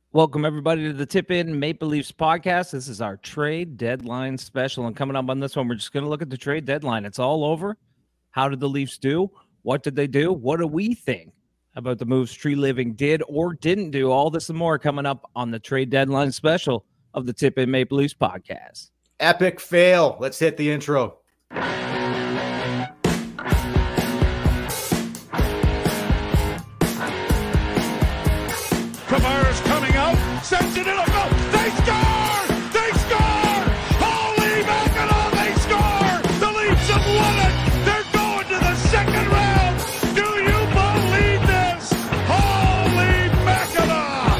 Welcome, everybody, to the Tip In Maple Leafs podcast. This is our trade deadline special. And coming up on this one, we're just going to look at the trade deadline. It's all over. How did the Leafs do? What did they do? What do we think about the moves Tree Living did or didn't do? All this and more coming up on the trade deadline special of the Tip In Maple Leafs podcast. Epic fail. Let's hit the intro. Tavares coming out, sends it in a goal. They score! They score! Holy mackerel, they score! The Leafs have won it! They're going to the second round! Do you believe this? Holy mackerel!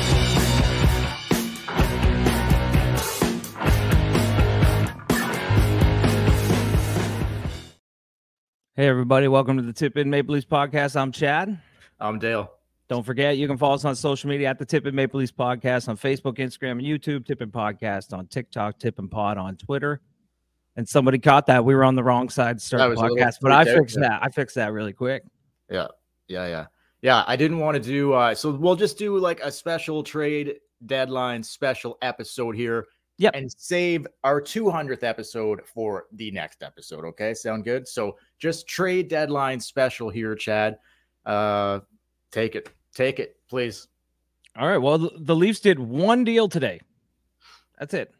Hey, everybody. Welcome to the Tip In Maple Leafs podcast. I'm Chad. I'm Dale. Don't forget, you can follow us on social media at the Tip In Maple Leafs podcast on Facebook, Instagram, and YouTube. Tip In Podcast on TikTok, Tip In Pod on Twitter. And somebody caught that. We were on the wrong side to start the podcast, but I fixed that. I fixed that really quick. Yeah. I didn't want to do, so we'll just do like a special trade deadline special episode here. Yep. And save our 200th episode for the next episode. Okay. Sound good? So just trade deadline special here, Chad. Take it, please. All right. Well, the Leafs did one deal today. That's it.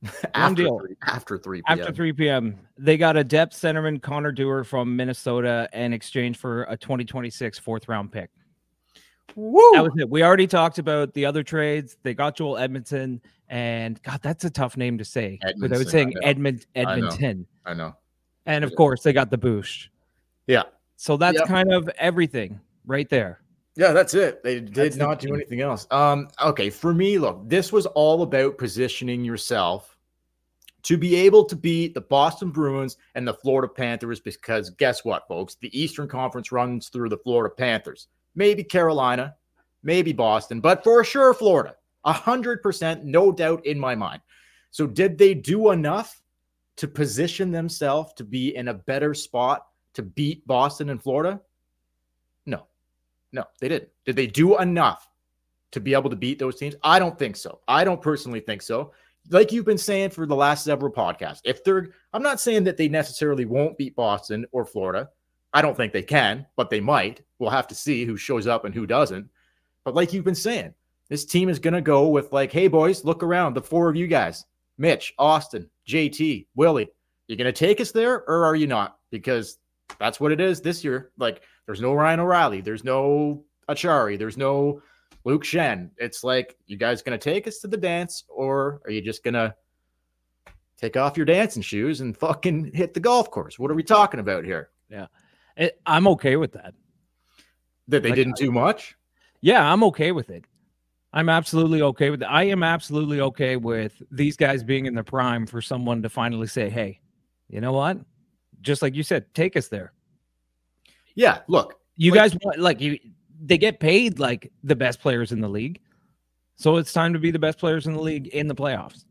After 3 p.m. After 3 p.m. They got a depth centerman, Connor Dewar from Minnesota, in exchange for a 2026 fourth-round pick. Woo! That was it. We already talked about the other trades. They got Joel Edmondson, and God, that's a tough name to say without saying Edmonton. I know. And of course, they got the boost. Yeah. So that's kind of everything right there. Yeah, that's it. They did not do anything else. Okay, for me, look, this was all about positioning yourself to be able to beat the Boston Bruins and the Florida Panthers, because guess what, folks? The Eastern Conference runs through the Florida Panthers. Maybe Carolina, maybe Boston, but for sure Florida. 100%, no doubt in my mind. So did they do enough to position themselves to be in a better spot to beat Boston and Florida? No, they didn't. Did they do enough to be able to beat those teams? I don't think so. I don't personally think so. Like you've been saying for the last several podcasts, I'm not saying that they necessarily won't beat Boston or Florida. I don't think they can, but they might. We'll have to see who shows up and who doesn't. But like you've been saying, this team is going to go with like, hey, boys, look around. The four of you guys, Mitch, Austin, JT, Willie, you going to take us there or are you not? Because that's what it is this year. Like, there's no Ryan O'Reilly. There's no Achari. There's no Luke Shen. It's like, you guys going to take us to the dance, or are you just going to take off your dancing shoes and fucking hit the golf course? What are we talking about here? Yeah. I'm okay with that. That they didn't do much? Yeah, I'm okay with it. I'm absolutely okay with it. I am absolutely okay with these guys being in their prime for someone to finally say, hey, you know what? Just like you said, take us there. Yeah, look. You guys want, they get paid like the best players in the league. So it's time to be the best players in the league in the playoffs.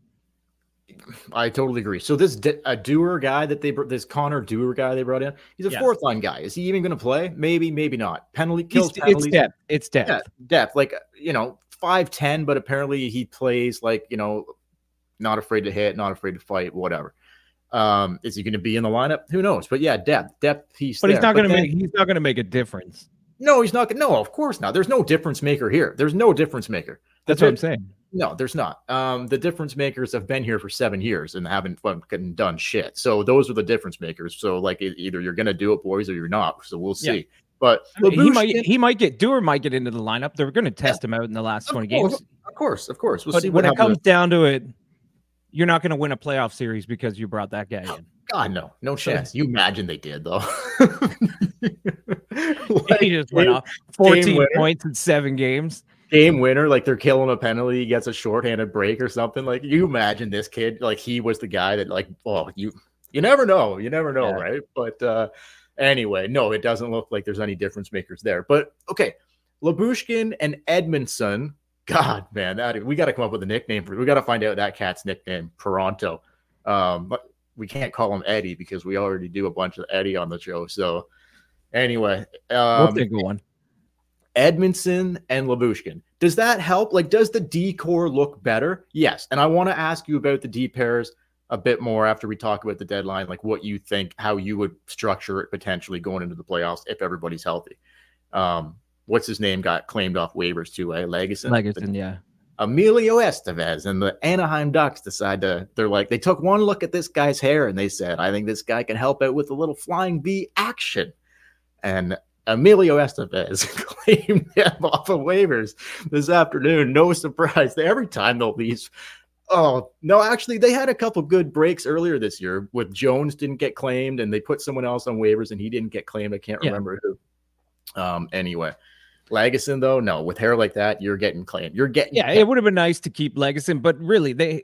I totally agree. So this Dewar guy this Connor Dewar guy they brought in, he's a fourth line guy. Is he even going to play? Maybe not. Penalties. It's depth. It's depth. Yeah, depth. Like, 5'10", but apparently he plays like, not afraid to hit, not afraid to fight, whatever. Is he going to be in the lineup? Who knows? But yeah, depth piece. But he's not going to make a difference. No, he's not. No, of course not. There's no difference maker here. There's no difference maker. That's what I'm saying. No, there's not. The difference makers have been here for 7 years and haven't fucking done shit. So those are the difference makers. So like either you're going to do it, boys, or you're not. So we'll see. Yeah. But Dewar might get into the lineup. They're going to test him out in the last 20 games. Of course. We'll but see when it comes down to it, you're not going to win a playoff series because you brought that guy in. God, no chance. You imagine they did, though. He just went off 14 points in 7 games. Game winner, like they're killing a penalty, he gets a shorthanded break or something. Like, you imagine this kid, like he was the guy that, like, oh, you never know, right? But anyway, no, it doesn't look like there's any difference makers there. But okay, Lyubushkin and Edmondson. God, man, we got to come up with a nickname for. We got to find out that cat's nickname, Toronto. But we can't call him Eddie because we already do a bunch of Eddie on the show. So anyway, we'll think of one. Edmondson and Lyubushkin. Does that help? Like, does the D core look better? Yes. And I want to ask you about the D pairs a bit more after we talk about the deadline, like what you think, how you would structure it potentially going into the playoffs if everybody's healthy. What's his name got claimed off waivers too, eh? Legason, yeah. Emilio Estevez and the Anaheim Ducks they took one look at this guy's hair and they said, I think this guy can help out with a little flying V action. And Emilio Estevez claimed him off of waivers this afternoon. No surprise. Every time the Leafs. Oh, no, actually, they had a couple good breaks earlier this year with Jones didn't get claimed and they put someone else on waivers and he didn't get claimed. I can't remember who. Anyway, Legason, though, no, with hair like that, you're getting claimed. It would have been nice to keep Legason, but really, they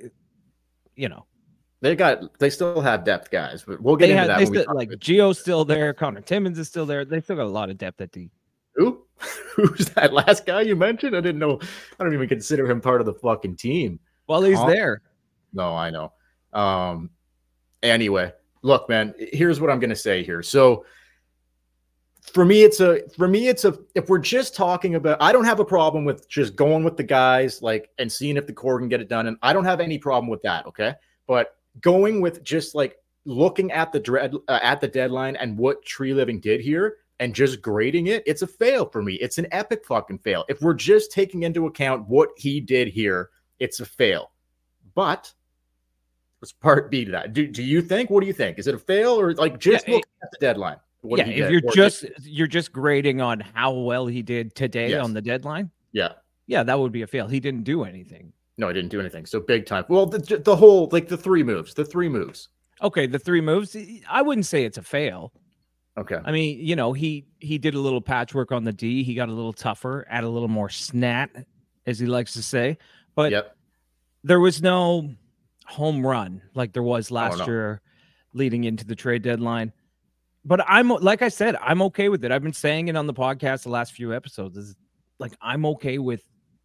still have depth guys, but we'll get into that. Like Gio's still there, Connor Timmins is still there. They still got a lot of depth at D. Who's that last guy you mentioned? I didn't know. I don't even consider him part of the fucking team. Well, he's there. No, I know. Anyway, look, man, here's what I'm going to say here. So for me, it's if we're just talking about, I don't have a problem with just going with the guys and seeing if the core can get it done. And I don't have any problem with that. Okay. But going with just looking at the deadline and what Tree Living did here and just grading it, it's a fail for me. It's an epic fucking fail. If we're just taking into account what he did here, it's a fail. But there's part B to that. Do you think? What do you think? Is it a fail or look at the deadline? If you're just grading on how well he did today on the deadline, that would be a fail. He didn't do anything. No, he didn't do anything. So big time. Well, the whole the three moves. Okay, the 3 moves. I wouldn't say it's a fail. Okay. I mean, he did a little patchwork on the D. He got a little tougher, add a little more snap, as he likes to say. But there was no home run like there was last year leading into the trade deadline. But like I said, I'm okay with it. I've been saying it on the podcast the last few episodes. I'm okay with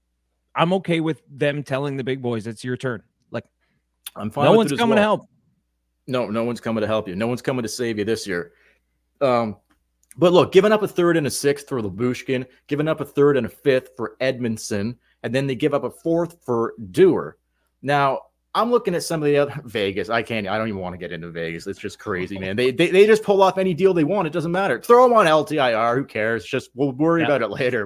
them telling the big boys it's your turn. I'm fine. No one's coming to help. No one's coming to help you. No one's coming to save you this year. But look, giving up a third and a sixth for Lyubushkin, giving up a third and a fifth for Edmondson, and then they give up a fourth for Dewar. Now, I'm looking at some of the other Vegas. I don't even want to get into Vegas. It's just crazy, man. They just pull off any deal they want. It doesn't matter. Throw them on LTIR. Who cares? Just we'll worry about it later.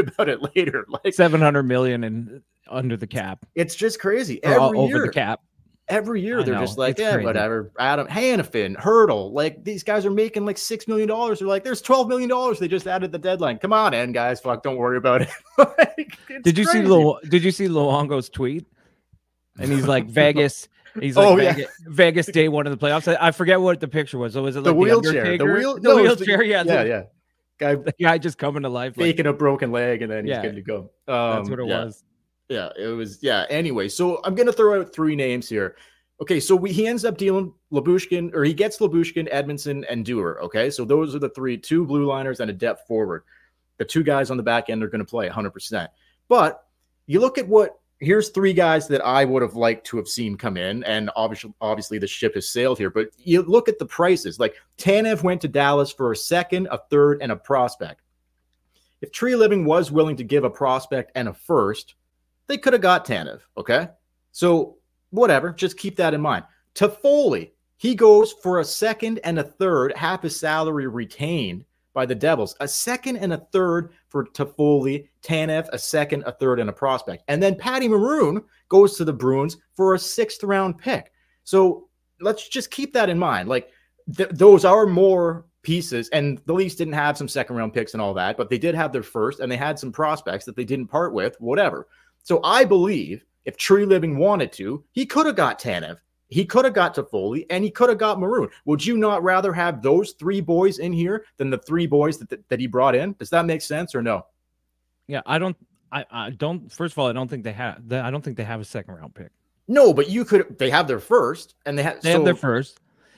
Like 700 million and under the cap. It's just crazy. Over the cap. Every year they're just crazy. Whatever. Adam Hannafin, Hurdle, these guys are making $6 million. They're like, there's $12 million. They just added the deadline. Come on in, guys. Fuck, don't worry about it. Did you see Luongo's tweet? And he's like Vegas. He's like Vegas day one of the playoffs. I forget what the picture was. So was it the wheelchair? The wheelchair. Yeah. The guy just coming to life, faking a broken leg, and then he's good to go. That's what it was. Yeah, it was. Yeah. Anyway, so I'm gonna throw out 3 names here. Okay, so he ends up dealing Lyubushkin, or he gets Lyubushkin, Edmondson, and Dewar. Okay, so those are the 2 blue liners and a depth forward. The 2 guys on the back end are going to play 100%. But you look at here's 3 guys that I would have liked to have seen come in, and obviously the ship has sailed here. But you look at the prices. Tanev went to Dallas for a second, a third, and a prospect. If Tree Living was willing to give a prospect and a first, they could have got Tanev. Okay, so whatever, just keep that in mind. Toffoli, he goes for a second and a third, half his salary retained by the Devils. A second and a third for Toffoli, Tanev, a second, a third, and a prospect. And then Patty Maroon goes to the Bruins for a 6th round pick. So let's just keep that in mind. Those are more pieces, and the Leafs didn't have some 2nd round picks and all that, but they did have their first, and they had some prospects that they didn't part with, whatever. So I believe if Tree Living wanted to, he could have got Tanev. He could have got Toffoli, and he could have got Maroon. Would you not rather have those 3 boys in here than the 3 boys that he brought in? Does that make sense or no? Yeah, I don't. First of all, I don't think they have. I don't think they have a 2nd round pick. No, but you could. They have their first, and they have their first.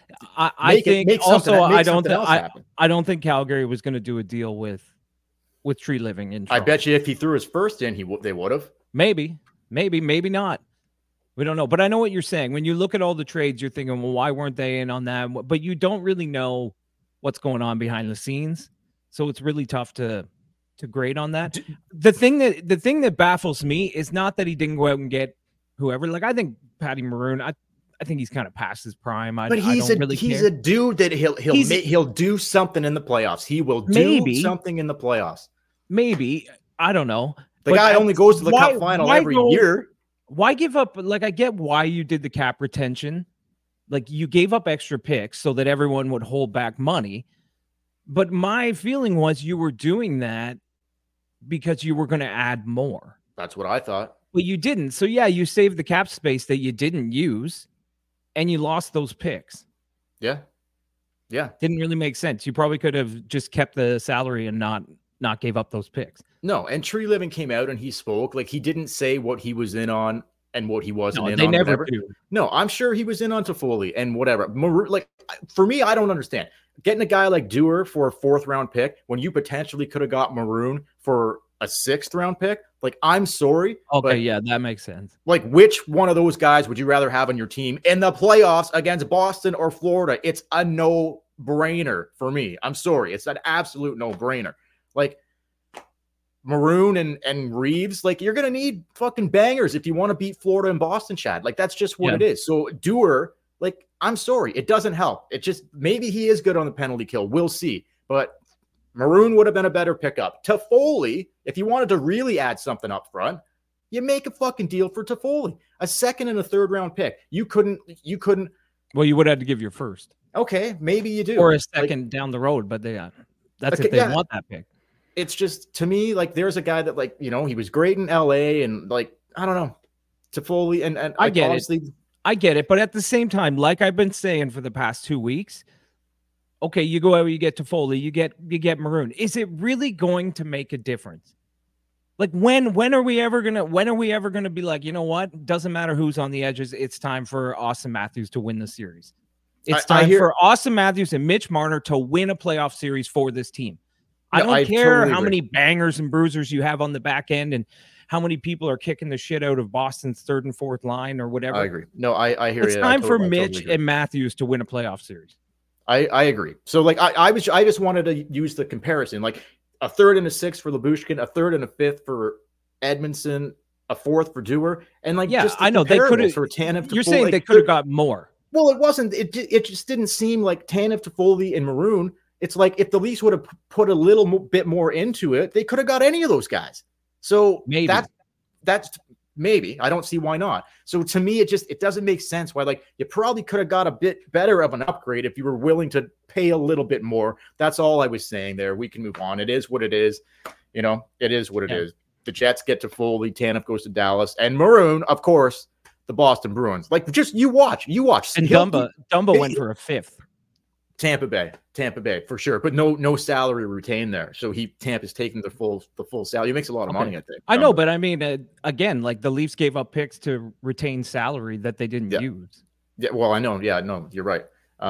I don't think Calgary was going to do a deal with Tree Living in Toronto. I bet you if he threw his first in, they would have. Maybe not. We don't know, but I know what you're saying. When you look at all the trades, you're thinking, well, why weren't they in on that? But you don't really know what's going on behind the scenes. So it's really tough to to grade on that. The thing that baffles me is not that he didn't go out and get whoever. Like, I think Patty Maroon, I think he's kind of past his prime. But he's a dude that he'll do something in the playoffs. He will do something in the playoffs. Maybe. I don't know. The guy only goes to the cup final every year. Why give up? Like, I get why you did the cap retention. Like, you gave up extra picks so that everyone would hold back money. But my feeling was you were doing that because you were going to add more. That's what I thought. But you didn't. So, yeah, you saved the cap space that you didn't use, and you lost those picks. Yeah. Yeah. Didn't really make sense. You probably could have just kept the salary and not gave up those picks. No, and Tree Living came out and he spoke. Like, he didn't say what he was in on and what he wasn't in on. They never do. No, I'm sure he was in on Toffoli and whatever. Like, for me, I don't understand. Getting a guy like Dewar for a 4th round pick when you potentially could have got Maroon for a 6th round pick. Like, I'm sorry. Okay, but, yeah, that makes sense. Like, which one of those guys would you rather have on your team in the playoffs against Boston or Florida? It's a no-brainer for me. I'm sorry. It's an absolute no-brainer. Like, Maroon and Reeves, like, you're going to need fucking bangers if you want to beat Florida and Boston, Chad. Like, that's just what it is. So Dewar, like, I'm sorry. It doesn't help. It just, maybe he is good on the penalty kill. We'll see. But Maroon would have been a better pickup. Toffoli, if you wanted to really add something up front, you make a fucking deal for Toffoli. A 2nd and a 3rd round pick. You couldn't. Well, you would have to give your 1st. Okay, maybe you do. Or a 2nd down the road, but that's if they want that pick. It's just, to me, like, there's a guy that, like, you know, he was great in LA and, like, I don't know, Toffoli and I get it. I get it. But at the same time, like I've been saying for the past 2 weeks, okay, you go out, you get Toffoli, you get Maroon. Is it really going to make a difference? Like, when are we ever gonna be like, you know what? Doesn't matter who's on the edges. It's time for Austin Matthews to win the series. It's time for Austin Matthews and Mitch Marner to win a playoff series for this team. I don't care totally how many bangers and bruisers you have on the back end and how many people are kicking the shit out of Boston's 3rd and 4th line or whatever. I agree. No, I hear you. It's time for Mitch and Matthews to win a playoff series. I agree. So, like, I just wanted to use the comparison, like a 3rd and a 6th for Lyubushkin, a 3rd and a 5th for Edmondson, a 4th for Dewar, and like, yeah, I know they could have. For Tanev, you're saying they could have got more. Well, it wasn't. It just didn't seem like Tanev, Toffoli, and Maroon. It's like, if the Leafs would have put a little bit more into it, they could have got any of those guys. So maybe that's maybe. I don't see why not. So to me, it doesn't make sense why, like, you probably could have got a bit better of an upgrade if you were willing to pay a little bit more. That's all I was saying there. We can move on. It is what it is. You know, it is what it is. The Jets get to Foley, Tanev goes to Dallas, and Maroon, of course, the Boston Bruins. Like, just you watch. And Dumba went for a 5th. Tampa Bay for sure, but no salary retained there. So Tampa's taking the full salary. He makes a lot of money, I think. I know, but I mean, again, like, the Leafs gave up picks to retain salary that they didn't use. Yeah, well, I know. Yeah, no, you're right.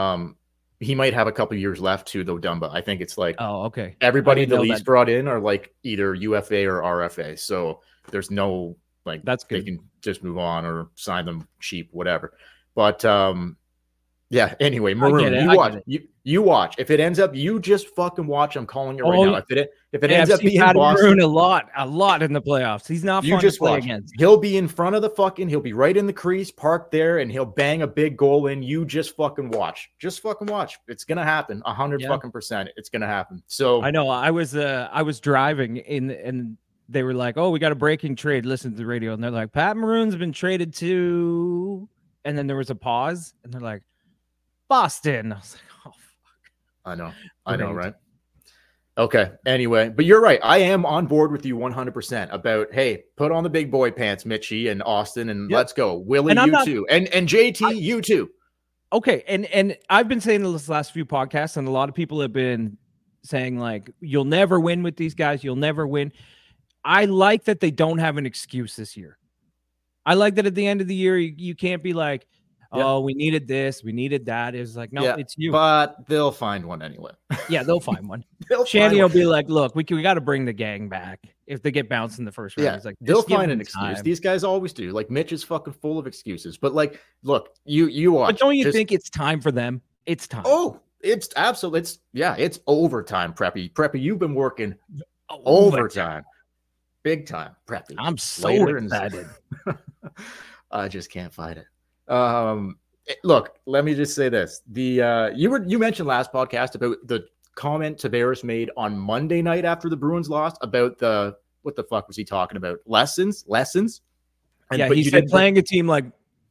He might have a couple years left too, though. Dumba, I think it's like, oh, okay. Everybody the Leafs brought in are like either UFA or RFA, so there's no, like, that's good. They can just move on or sign them cheap, whatever. But yeah. Anyway, Maroon, you watch. If it ends up, you just fucking watch. I'm calling you right now. If it ends up being Boston, Maroon a lot in the playoffs. He's not fun to play against. He'll be in front of he'll be right in the crease, parked there, and he'll bang a big goal in. You just fucking watch. Just fucking watch. It's gonna happen. 100%. It's gonna happen. So I know. I was driving and they were like, "Oh, we got a breaking trade." Listen to the radio, and they're like, "Pat Maroon's been traded to," and then there was a pause, and they're like, Boston. I was like, oh, fuck. I know, right? Okay. Anyway, but you're right. I am on board with you 100% about, hey, put on the big boy pants, Mitchie and Austin, and let's go. Willie, too. And JT, you too. Okay. And I've been saying this last few podcasts, and a lot of people have been saying, like, you'll never win with these guys. You'll never win. I like that they don't have an excuse this year. I like that at the end of the year, you can't be like, oh, we needed this, we needed that. It's like, no, it's you. But they'll find one anyway. Yeah, they'll find one. Shanny will be like, look, we got to bring the gang back if they get bounced in the first round. Yeah, it's like, they'll find an excuse. These guys always do. Like, Mitch is fucking full of excuses. But, like, look, you watch. But don't you think it's time for them? It's time. Oh, it's absolutely. It's overtime, Preppy. Preppy, you've been working Overtime. Big time. Preppy. I'm so Later excited. I just can't fight it. Look, let me just say this. You mentioned last podcast about the comment Tavares made on Monday night after the Bruins lost about what the fuck was he talking about? Lessons. And, yeah, he said playing a team like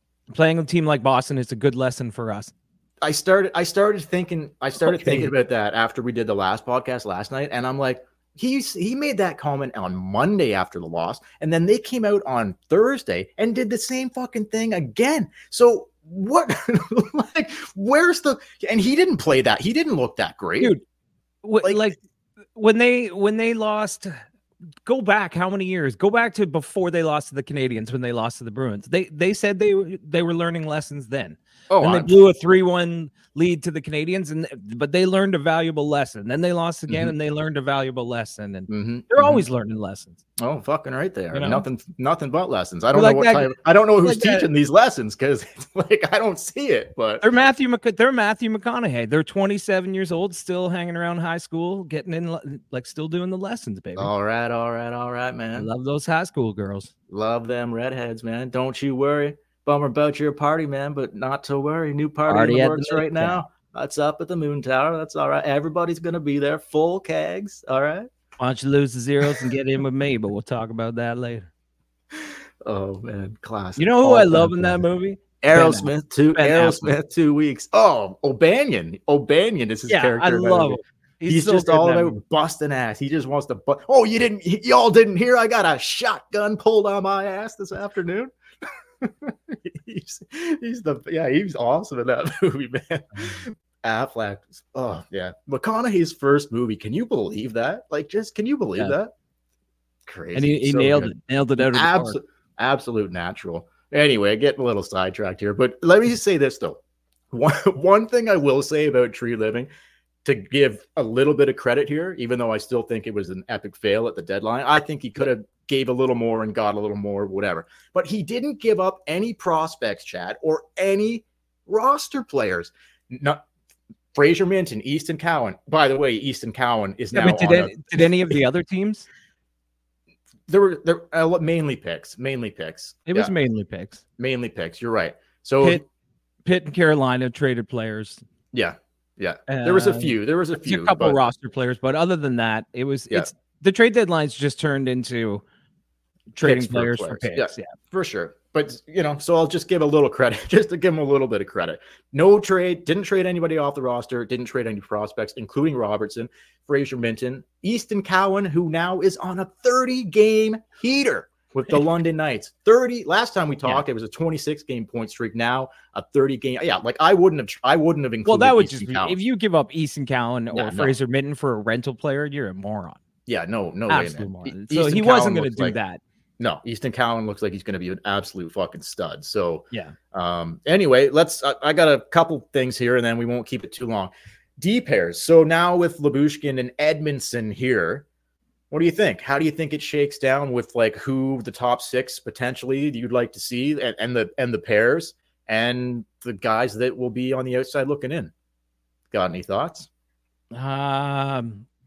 Boston is a good lesson for us. I started thinking about that after we did the last podcast last night, and I'm like, he made that comment on Monday after the loss, and then they came out on Thursday and did the same fucking thing again. So what? Like, where's the? And he didn't play that. He didn't look that great, dude. Like when they lost. Go back how many years? Go back to before they lost to the Canadiens when they lost to the Bruins. They said they were learning lessons then. And they blew a 3-1 lead to the Canadiens, but they learned a valuable lesson. Then they lost again, and they learned a valuable lesson. And they're always learning lessons. Oh, fucking right there. You know? Nothing but lessons. I don't know I don't know who's teaching these lessons because like I don't see it. But they're Matthew McConaughey. They're 27 years old, still hanging around high school, getting in, like still doing the lessons, baby. All right, man. I love those high school girls. Love them redheads, man. Don't you worry. Bummer about your party, man, but not to worry. New party in the works right now. That's up at the Moon Tower. That's all right. Everybody's going to be there. Full kegs. All right. Why don't you lose the zeros and get in with me? But we'll talk about that later. Oh, man. Classic. You know who I love in that movie? Aerosmith, 2 weeks. Oh, O'Banion. O'Banion is his character. I love him. He's so just all about busting ass. He just wants to Oh, y'all didn't hear I got a shotgun pulled on my ass this afternoon? he's awesome in that movie, man. Affleck. Oh, yeah. McConaughey's first movie. Can you believe that? Like, can you believe that? Crazy. And he nailed it out of the park. Absolute natural. Anyway, getting a little sidetracked here, but let me just say this though. One thing I will say about Tree Living, to give a little bit of credit here, even though I still think it was an epic fail at the deadline, I think he could have gave a little more and got a little more, whatever. But he didn't give up any prospects, Chad, or any roster players. Not Fraser Minton, Easton Cowan. By the way, Easton Cowan is now. Did any of the other teams? There were mainly picks. It was mainly picks. Mainly picks. You're right. So Pitt and Carolina traded players. Yeah. There was a few. A couple roster players, but other than that, it's the trade deadlines just turned into trading players for picks. Yeah, for sure. But so I'll just give a little credit, just to give him a little bit of credit. No trade, didn't trade anybody off the roster, didn't trade any prospects, including Robertson, Fraser Minton, Easton Cowan, who now is on a 30-game heater with the London Knights. 30. Last time we talked, it was a 26-game point streak. Now a 30-game. Yeah, like I wouldn't have included. Well, that would just be if you give up Easton Cowan or Fraser Minton for a rental player, you're a moron. Yeah, no absolute way, moron. So he wasn't going to do that. No, Easton Cowan looks like he's going to be an absolute fucking stud. So yeah. Anyway, I got a couple things here, and then we won't keep it too long. D pairs. So now with Lyubushkin and Edmundson here, what do you think? How do you think it shakes down with like who the top six potentially you'd like to see, and the pairs and the guys that will be on the outside looking in? Got any thoughts? I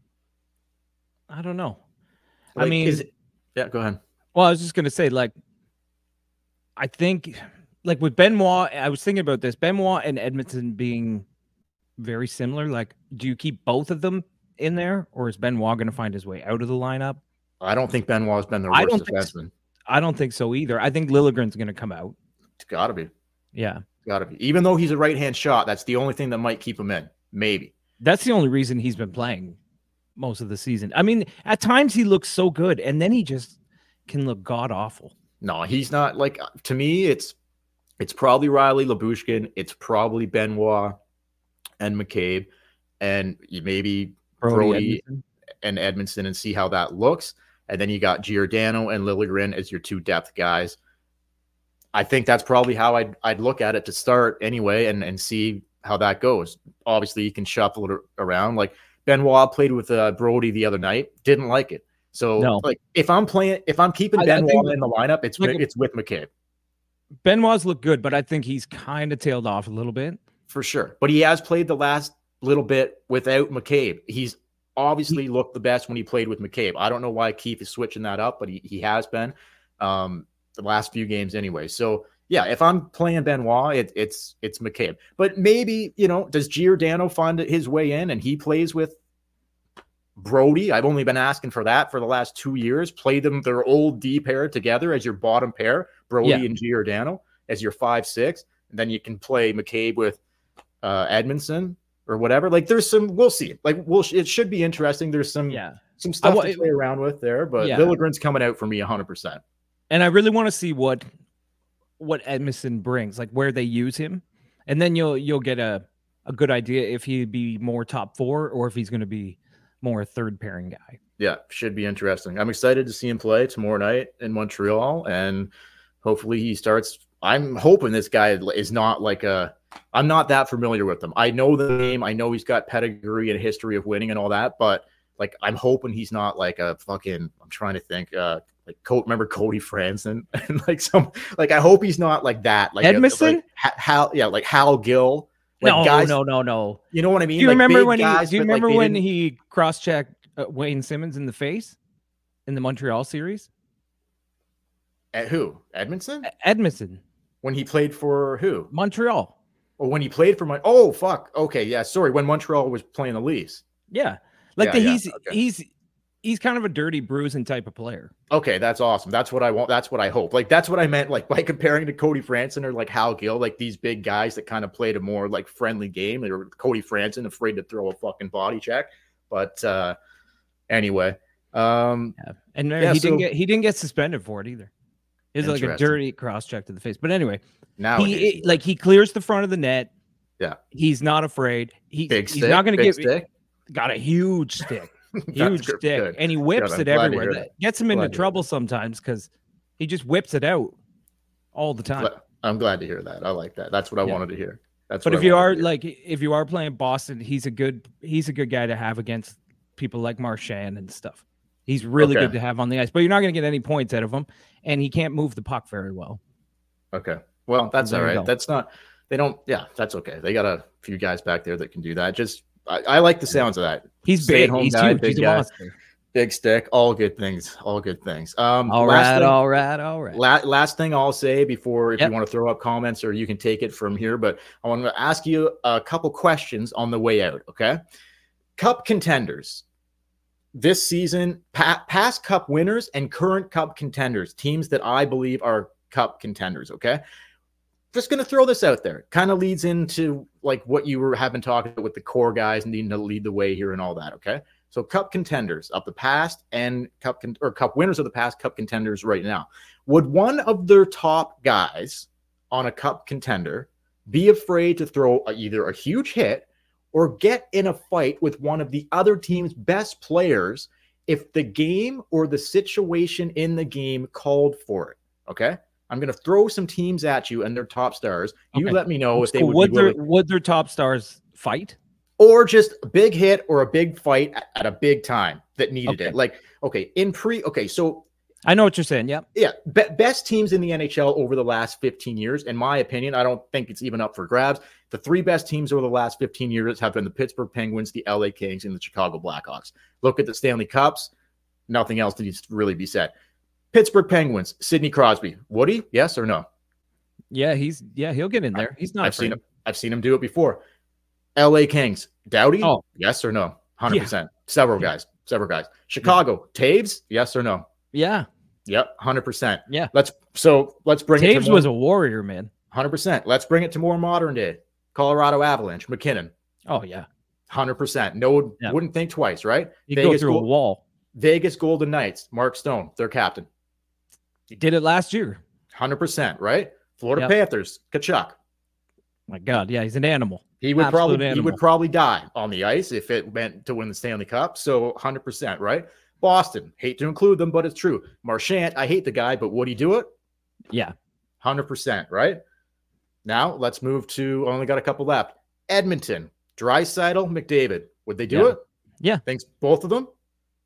don't know. Like, go ahead. Well, I was just going to say, like, I think, like, with Benoit, I was thinking about this. Benoit and Edmundson being very similar. Like, do you keep both of them in there, or is Benoit going to find his way out of the lineup? I don't think Benoit's been the worst defenseman. I don't think so either. I think Liljegren's going to come out. It's got to be. Yeah. Got to be. Even though he's a right-hand shot, that's the only thing that might keep him in. Maybe. That's the only reason he's been playing most of the season. I mean, at times he looks so good, and then he just can look god awful. No, he's not. Like, to me, it's probably Riley Lyubushkin, it's probably Benoit and McCabe, and maybe Brody and Edmundson, and see how that looks. And then you got Giordano and Liljegren as your two depth guys. I think that's probably how I'd look at it to start anyway, and see how that goes. Obviously, you can shuffle it around. Like Benoit played with Brody the other night, didn't like it. So, like, if I'm keeping Benoit in the lineup, it's with McCabe. Benoit's looked good, but I think he's kind of tailed off a little bit. For sure. But he has played the last little bit without McCabe. He's obviously looked the best when he played with McCabe. I don't know why Keith is switching that up, but he has been the last few games anyway. So yeah, if I'm playing Benoit, it's McCabe. But maybe, does Giordano find his way in and he plays with Brody? I've only been asking for that for the last 2 years. Play them, their old D pair together as your bottom pair, Brody and Giordano as your 5-6. And then you can play McCabe with Edmondson or whatever. Like there's some, we'll see. Like it should be interesting. There's some stuff to play around with there, but Liljegren's coming out for me 100%. And I really want to see what Edmondson brings, like where they use him, and then you'll get a good idea if he'd be more top 4 or if he's going to be more third pairing guy. Yeah, should be interesting. I'm excited to see him play tomorrow night in Montreal, and hopefully he starts. I'm hoping this guy is not like I'm not that familiar with him. I know the name. I know he's got pedigree and history of winning and all that, but like I'm hoping he's not like a fucking. I'm trying to think. Remember Cody Franson and I hope he's not like that. Like Edmondson, like Hal Gill. Like no, guys, no. You know what I mean? Do you remember when he cross-checked Wayne Simmons in the face in the Montreal series? At who? Edmondson? Edmondson. When he played for who? Montreal. Or when he played for oh fuck. Okay, yeah. Sorry, when Montreal was playing the Leafs. Yeah, he's kind of a dirty bruising type of player. Okay, that's awesome. That's what I want. That's what I hope. Like that's what I meant. Like by comparing to Cody Franson or like Hal Gill, like these big guys that kind of played a more like friendly game. Or Cody Franson afraid to throw a fucking body check. But anyway, and he didn't get suspended for it either. It was like a dirty cross check to the face. But anyway, now he clears the front of the net. Yeah, he's not afraid. He's not going to get. Got a huge stick. Huge stick, good. And he whips it everywhere. That gets him into trouble sometimes because he just whips it out all the time. I'm glad to hear that. I like that. That's what I wanted to hear. But if you are playing Boston, he's a good guy to have against people like Marchand and stuff. He's really good to have on the ice. But you're not going to get any points out of him, and he can't move the puck very well. Okay. Well, that's all right. That's not. They don't. Yeah, that's okay. They got a few guys back there that can do that. Just. I like the sounds of that. He's big. He's guy, huge. He's a monster. Big stick. All good things. All good things. All right. Last thing I'll say before, if you want to throw up comments or you can take it from here, but I want to ask you a couple questions on the way out. Okay. Cup contenders this season, past Cup winners and current Cup contenders, teams that I believe are Cup contenders. Okay. Just going to throw this out there. Kind of leads into like what you have been talking about with the core guys needing to lead the way here and all that. Okay. So Cup contenders of the past and Cup winners of the past, Cup contenders right now. Would one of their top guys on a Cup contender be afraid to throw either a huge hit or get in a fight with one of the other team's best players if the game or the situation in the game called for it? Okay. I'm going to throw some teams at you and their top stars. You let me know if they would their top stars fight, or just a big hit or a big fight at a big time that needed it. Like, so I know what you're saying. Yeah. Yeah. Best teams in the NHL over the last 15 years, in my opinion. I don't think it's even up for grabs. The 3 best teams over the last 15 years have been the Pittsburgh Penguins, the LA Kings, and the Chicago Blackhawks. Look at the Stanley Cups. Nothing else needs to really be said. Pittsburgh Penguins, Sidney Crosby. Would he? Yes or no? Yeah, he'll get in there. He's not. I've seen him do it before. LA Kings, Doughty. Oh, yes or no? 100%. Several guys. Chicago, Taves. Yes or no? Yeah. Yep. 100%. Yeah. Let's bring it. Taves was a warrior, man. 100%. Let's bring it to more modern day. Colorado Avalanche, McKinnon. Oh yeah. 100%. No, wouldn't think twice, right? You go through a wall. Vegas Golden Knights, Mark Stone, their captain. He did it last year. 100%, right? Florida Panthers, Tkachuk. My God, yeah, he's an animal. He would probably die on the ice if it meant to win the Stanley Cup. So 100%, right? Boston, hate to include them, but it's true. Marchand, I hate the guy, but would he do it? Yeah. 100%, right? Now let's move to, only got a couple left. Edmonton, Draisaitl, McDavid. Would they do it? Yeah. Thanks, both of them?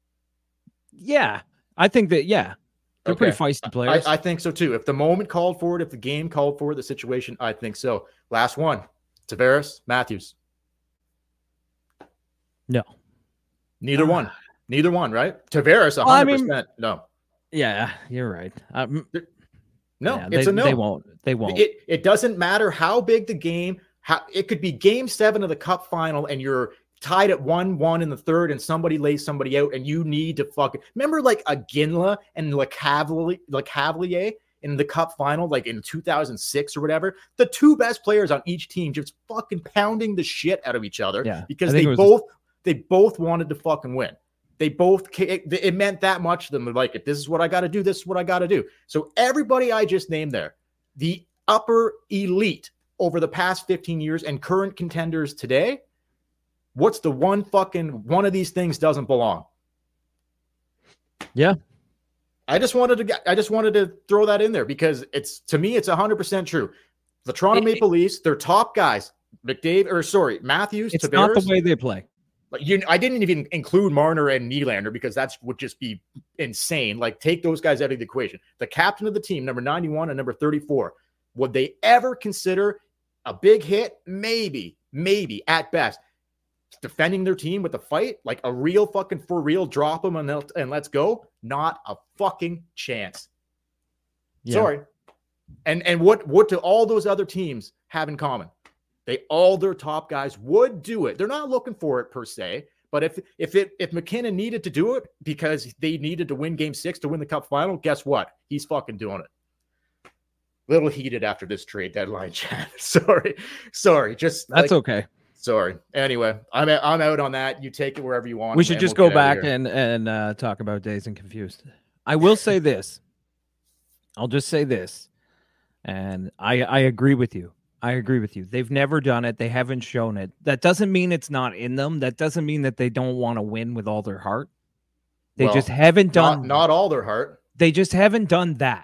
Yeah. I think that, they're pretty feisty players. I think so too. If the moment called for it, if the game called for it, the situation, I think so. Last one, Tavares, Matthews. No. Neither one, right? Tavares, 100%. No. Yeah, you're right. No, yeah, it's a no. They won't. It doesn't matter how big the game. It could be Game 7 of the Cup final, and you're tied at 1-1 in the third, and somebody lays somebody out, and you need to fucking remember like Iginla and Lecavalier in the Cup final, like in 2006 or whatever. The two best players on each team just fucking pounding the shit out of each other because they both wanted to fucking win. It meant that much to them. They're like, if this is what I got to do, this is what I got to do. So everybody I just named there, the upper elite over the past 15 years and current contenders today, what's the one of these things doesn't belong? Yeah. I just wanted to throw that in there because to me, it's 100% true. The Toronto Maple Leafs, their top guys, Matthews, it's Tavares, not the way they play. Like I didn't even include Marner and Nylander because that would just be insane. Like, take those guys out of the equation. The captain of the team, number 91 and number 34, would they ever consider a big hit? Maybe at best. Defending their team with a fight, like a real fucking for real, drop them and let's go. Not a fucking chance. Yeah. Sorry. And what do all those other teams have in common? All their top guys would do it. They're not looking for it per se, but if McKinnon needed to do it because they needed to win Game 6 to win the Cup final, guess what? He's fucking doing it. Little heated after this trade deadline chat. Sorry. Just that's okay. Sorry. Anyway, I'm out on that. You take it wherever you want. We should just go back and talk about Dazed and Confused. I will say this. I'll just say this, and I agree with you. They've never done it. They haven't shown it. That doesn't mean it's not in them. That doesn't mean that they don't want to win with all their heart. They just haven't done not all their heart. They just haven't done that.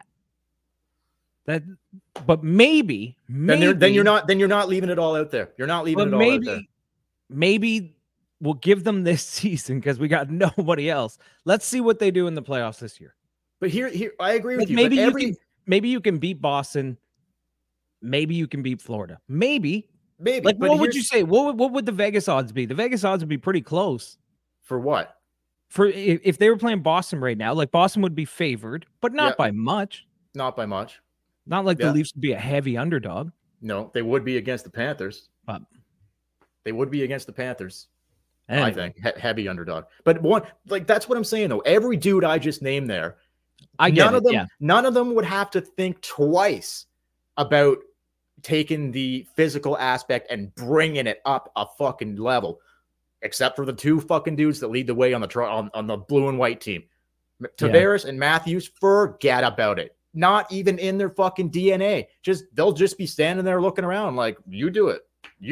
But maybe then you're not leaving it all out there. You're not leaving it all out there. Maybe we'll give them this season because we got nobody else. Let's see what they do in the playoffs this year. But here I agree with you. Maybe you can beat Boston. Maybe you can beat Florida. Maybe. Like, what would you say? What would the Vegas odds be? The Vegas odds would be pretty close. For what? For if they were playing Boston right now, like Boston would be favored, but not by much. Not by much. Not like the Leafs would be a heavy underdog. No, they would be against the Panthers. They would be against the Panthers. Anyway. I think heavy underdog. But that's what I'm saying though. Every dude I just named there, none of them would have to think twice about taking the physical aspect and bringing it up a fucking level, except for the two fucking dudes that lead the way on the blue and white team. Tavares and Matthews, forget about it. Not even in their fucking DNA. They'll just be standing there looking around like, you do it.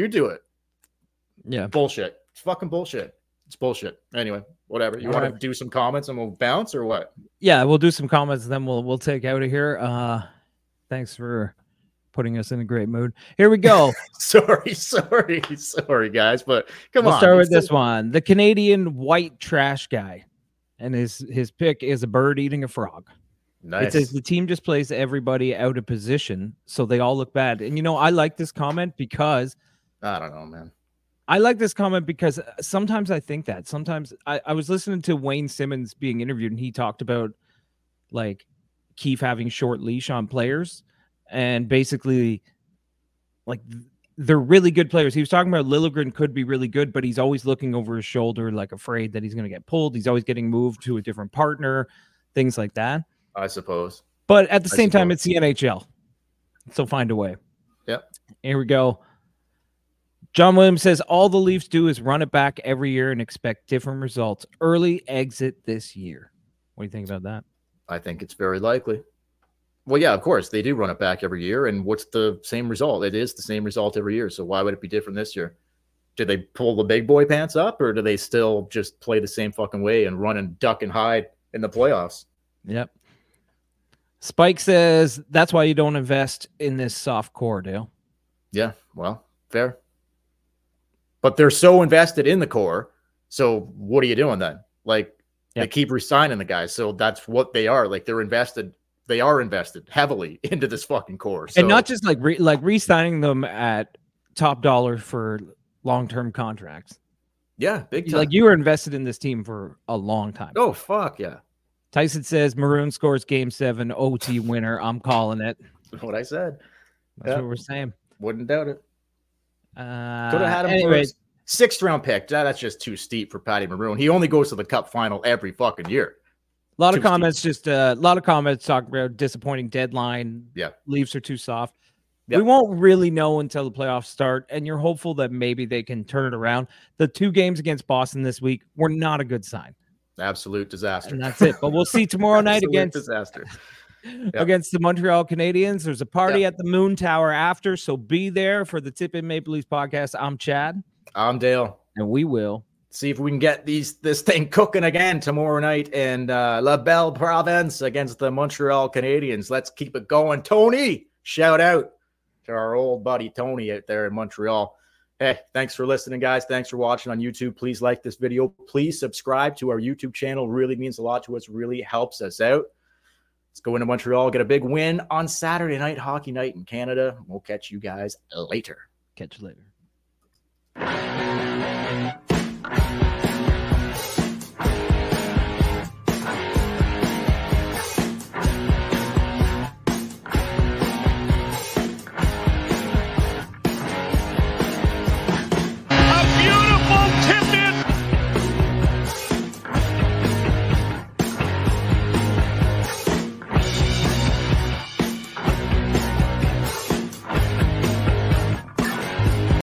Yeah. Bullshit. It's fucking bullshit. It's bullshit. Anyway, whatever. You want to do some comments and we'll bounce or what? Yeah, we'll do some comments and then we'll take out of here. Thanks for putting us in a great mood. Here we go. sorry, guys, but come on. We'll start with this one. The Canadian white trash guy, and his pick is a bird eating a frog. Nice. It says the team just plays everybody out of position, so they all look bad. And I like this comment because I don't know, man. I like this comment because sometimes I think that. Sometimes I was listening to Wayne Simmons being interviewed, and he talked about like Keefe having short leash on players. And basically, like, they're really good players. He was talking about Liljegren could be really good, but he's always looking over his shoulder, like afraid that he's going to get pulled. He's always getting moved to a different partner, things like that. I suppose. But at the same time, it's the NHL. So find a way. Yep. Here we go. John Williams says, all the Leafs do is run it back every year and expect different results. Early exit this year. What do you think about that? I think it's very likely. Well, yeah, of course. They do run it back every year. And what's the same result? It is the same result every year. So why would it be different this year? Did they pull the big boy pants up, or do they still just play the same fucking way and run and duck and hide in the playoffs? Yep. Spike says, that's why you don't invest in this soft core, Dale. Yeah, well, fair. But they're so invested in the core. So what are you doing then? Like, they keep re-signing the guys. So that's what they are. Like, they're invested. They are invested heavily into this fucking core. So. And not just like re-signing them at top dollar for long-term contracts. Yeah, big time. Like, you were invested in this team for a long time. Oh, fuck yeah. Tyson says Maroon scores game 7 OT winner. I'm calling it. What I said. That's what we're saying. Wouldn't doubt it. Could have had him anyway, for a 6th round pick. That's just too steep for Patty Maroon. He only goes to the Cup final every fucking year. A lot of comments talking about disappointing deadline. Yeah. Leafs are too soft. Yep. We won't really know until the playoffs start, and you're hopeful that maybe they can turn it around. The 2 games against Boston this week were not a good sign. Absolute disaster. And that's it. But we'll see tomorrow night against the Montreal Canadiens. There's a party at the Moon Tower after, so be there for the Tip In Maple Leafs podcast. I'm Chad. I'm Dale. And we will see if we can get this thing cooking again tomorrow night in La Belle Province against the Montreal Canadiens. Let's keep it going. Tony, shout out to our old buddy Tony out there in Montreal. Hey, thanks for listening, guys. Thanks for watching on YouTube. Please like this video. Please subscribe to our YouTube channel. Really means a lot to us. Really helps us out. Let's go into Montreal, get a big win on Saturday night, hockey night in Canada. We'll catch you guys later. Catch you later.